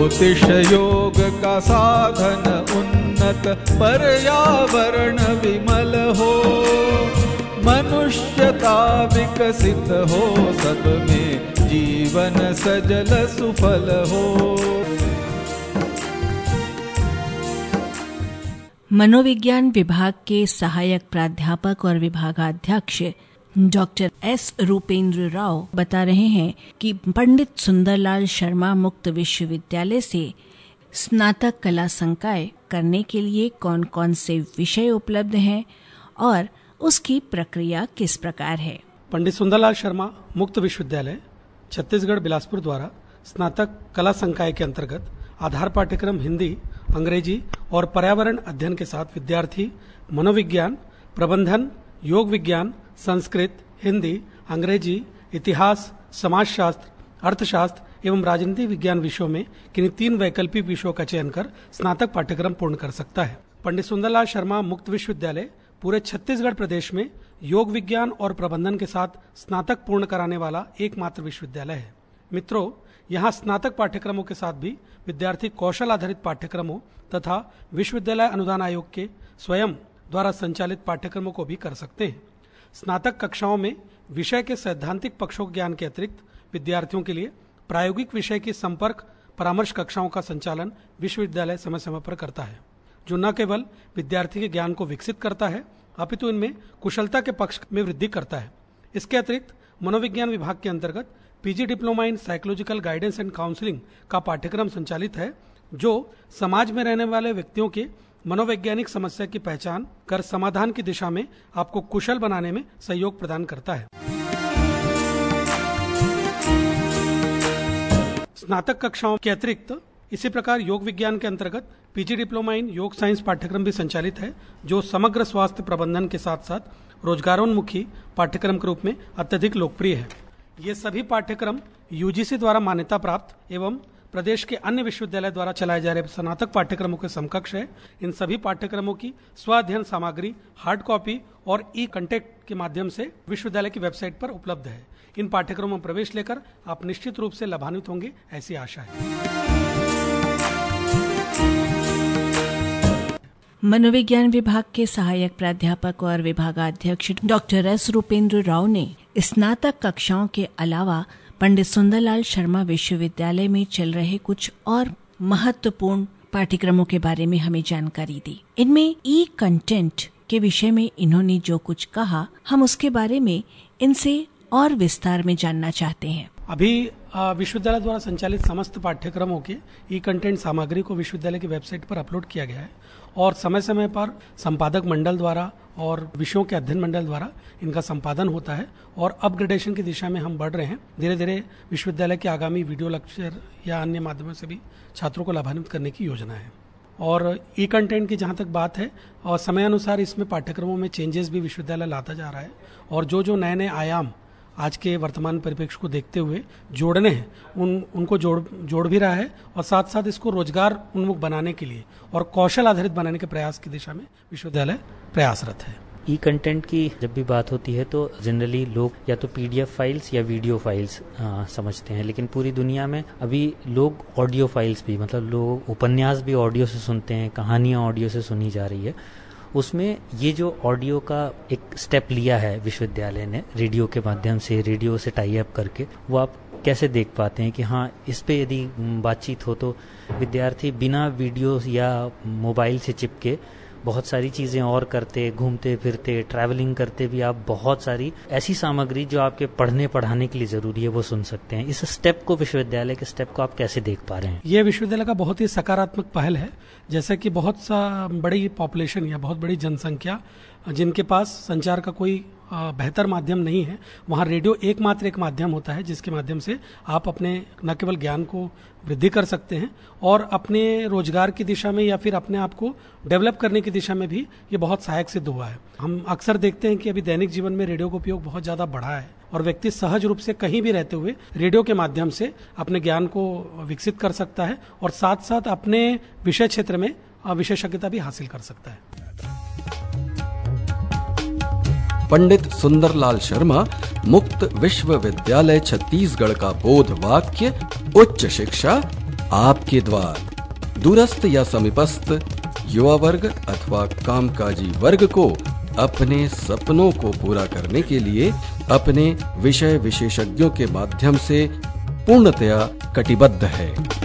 ज्योतिष योग का साधन उन्नत, पर्यावरण विमल हो, मनुष्यता विकसित हो, सब में जीवन सजल सुफल हो। मनोविज्ञान विभाग के सहायक प्राध्यापक और विभागाध्यक्ष डॉक्टर एस रूपेंद्र राव बता रहे हैं कि पंडित सुंदरलाल शर्मा मुक्त विश्वविद्यालय से स्नातक कला संकाय करने के लिए कौन कौन से विषय उपलब्ध हैं और उसकी प्रक्रिया किस प्रकार है। पंडित सुंदरलाल शर्मा मुक्त विश्वविद्यालय छत्तीसगढ़ बिलासपुर द्वारा स्नातक कला संकाय के अंतर्गत आधार पाठ्यक्रम हिंदी, अंग्रेजी और पर्यावरण अध्ययन के साथ विद्यार्थी मनोविज्ञान, प्रबंधन, योग विज्ञान, संस्कृत, हिंदी, अंग्रेजी, इतिहास, समाजशास्त्र, अर्थशास्त्र एवं राजनीति विज्ञान विषयों में किन्हीं 3 वैकल्पिक विषयों का चयन कर स्नातक पाठ्यक्रम पूर्ण कर सकता है। पंडित सुंदरलाल शर्मा मुक्त विश्वविद्यालय पूरे छत्तीसगढ़ प्रदेश में योग विज्ञान और प्रबंधन के साथ स्नातक पूर्ण कराने वाला एकमात्र विश्वविद्यालय है। मित्रों, यहाँ स्नातक पाठ्यक्रमों के साथ भी विद्यार्थी कौशल आधारित पाठ्यक्रमों तथा विश्वविद्यालय अनुदान आयोग के स्वयं द्वारा संचालित पाठ्यक्रमों को भी कर सकते हैं। स्नातक कक्षाओं में विषय के सैद्धांतिक पक्षों ज्ञान के अतिरिक्त विद्यार्थियों के लिए प्रायोगिक विषय की संपर्क परामर्श कक्षाओं का संचालन विश्वविद्यालय समय समय पर करता है, जो न केवल विद्यार्थी के ज्ञान को विकसित करता है अपितु इनमें कुशलता के पक्ष में वृद्धि करता है। इसके अतिरिक्त मनोविज्ञान विभाग के अंतर्गत PG diploma in psychological guidance and counselling का पाठ्यक्रम संचालित है, जो समाज में रहने वाले व्यक्तियों के मनोवैज्ञानिक समस्या की पहचान कर समाधान की दिशा में आपको कुशल बनाने में सहयोग प्रदान करता है। स्नातक कक्षाओं के अतिरिक्त इसी प्रकार योग विज्ञान के अंतर्गत पीजी डिप्लोमा इन योग साइंस पाठ्यक्रम भी संचालित है, जो समग्र स्वास्थ्य प्रबंधन के साथ साथ रोजगारोन्मुखी पाठ्यक्रम के रूप में अत्यधिक लोकप्रिय है। ये सभी पाठ्यक्रम यूजीसी द्वारा मान्यता प्राप्त एवं प्रदेश के अन्य विश्वविद्यालय द्वारा चलाए जा रहे स्नातक पाठ्यक्रमों के समकक्ष है। इन सभी पाठ्यक्रमों की स्वाध्ययन सामग्री हार्ड कॉपी और ई कंटेंट के माध्यम से विश्वविद्यालय की वेबसाइट पर उपलब्ध है। इन पाठ्यक्रमों में प्रवेश लेकर आप निश्चित रूप से लाभान्वित होंगे, ऐसी आशा है। मनोविज्ञान विभाग के सहायक प्राध्यापक और विभागाध्यक्ष डॉक्टर एस रूपेंद्र राव ने स्नातक कक्षाओं के अलावा पंडित सुंदरलाल शर्मा विश्वविद्यालय में चल रहे कुछ और महत्वपूर्ण पाठ्यक्रमों के बारे में हमें जानकारी दी। इनमें ई कंटेंट के विषय में इन्होंने जो कुछ कहा, हम उसके बारे में इनसे और विस्तार में जानना चाहते हैं। अभी विश्वविद्यालय द्वारा संचालित समस्त पाठ्यक्रमों के ई कंटेंट सामग्री को विश्वविद्यालय की वेबसाइट पर अपलोड किया गया है और समय समय पर संपादक मंडल द्वारा और विषयों के अध्ययन मंडल द्वारा इनका संपादन होता है और अपग्रेडेशन की दिशा में हम बढ़ रहे हैं। धीरे धीरे विश्वविद्यालय के आगामी वीडियो लेक्चर या अन्य माध्यमों से भी छात्रों को लाभान्वित करने की योजना है। और ई कंटेंट की जहाँ तक बात है, और समय अनुसार इसमें पाठ्यक्रमों में चेंजेस भी विश्वविद्यालय लाता जा रहा है और जो नए नए आयाम आज के वर्तमान परिप्रेक्ष्य को देखते हुए जोड़ने हैं उनको जोड़ भी रहा है और साथ साथ इसको रोजगार उन्मुख बनाने के लिए और कौशल आधारित बनाने के प्रयास की दिशा में विश्वविद्यालय प्रयासरत है। ई कंटेंट की जब भी बात होती है तो जनरली लोग या तो पीडीएफ फाइल्स या वीडियो फाइल्स समझते हैं, लेकिन पूरी दुनिया में अभी लोग ऑडियो फाइल्स भी, मतलब लोग उपन्यास भी ऑडियो से सुनते हैं, कहानियाँ ऑडियो से सुनी जा रही है। उसमें ये जो ऑडियो का एक स्टेप लिया है विश्वविद्यालय ने रेडियो के माध्यम से, रेडियो से टाई अप करके, वो आप कैसे देख पाते हैं कि हाँ इस पे यदि बातचीत हो तो विद्यार्थी बिना वीडियो या मोबाइल से चिपके बहुत सारी चीज़ें और करते, घूमते फिरते, ट्रैवलिंग करते भी आप बहुत सारी ऐसी सामग्री जो आपके पढ़ने पढ़ाने के लिए ज़रूरी है वो सुन सकते हैं। इस स्टेप को, विश्वविद्यालय के स्टेप को आप कैसे देख पा रहे हैं? ये विश्वविद्यालय का बहुत ही सकारात्मक पहल है। जैसे कि बहुत सा बड़ी पॉपुलेशन या बहुत बड़ी जनसंख्या जिनके पास संचार का कोई बेहतर माध्यम नहीं है, वहाँ रेडियो एकमात्र एक माध्यम होता है जिसके माध्यम से आप अपने न केवल ज्ञान को वृद्धि कर सकते हैं और अपने रोजगार की दिशा में या फिर अपने आप को डेवलप करने की दिशा में भी ये बहुत सहायक सिद्ध हुआ है। हम अक्सर देखते हैं कि अभी दैनिक जीवन में रेडियो का उपयोग बहुत ज़्यादा बढ़ा है और व्यक्ति सहज रूप से कहीं भी रहते हुए रेडियो के माध्यम से अपने ज्ञान को विकसित कर सकता है और साथ साथ अपने विषय क्षेत्र में विशेषज्ञता भी हासिल कर सकता है। पंडित सुंदरलाल शर्मा मुक्त विश्वविद्यालय छत्तीसगढ़ का बोध वाक्य उच्च शिक्षा आपके द्वार। दूरस्थ या समीपस्थ युवा वर्ग अथवा कामकाजी वर्ग को अपने सपनों को पूरा करने के लिए अपने विषय विशेषज्ञों के माध्यम से पूर्णतया कटिबद्ध है।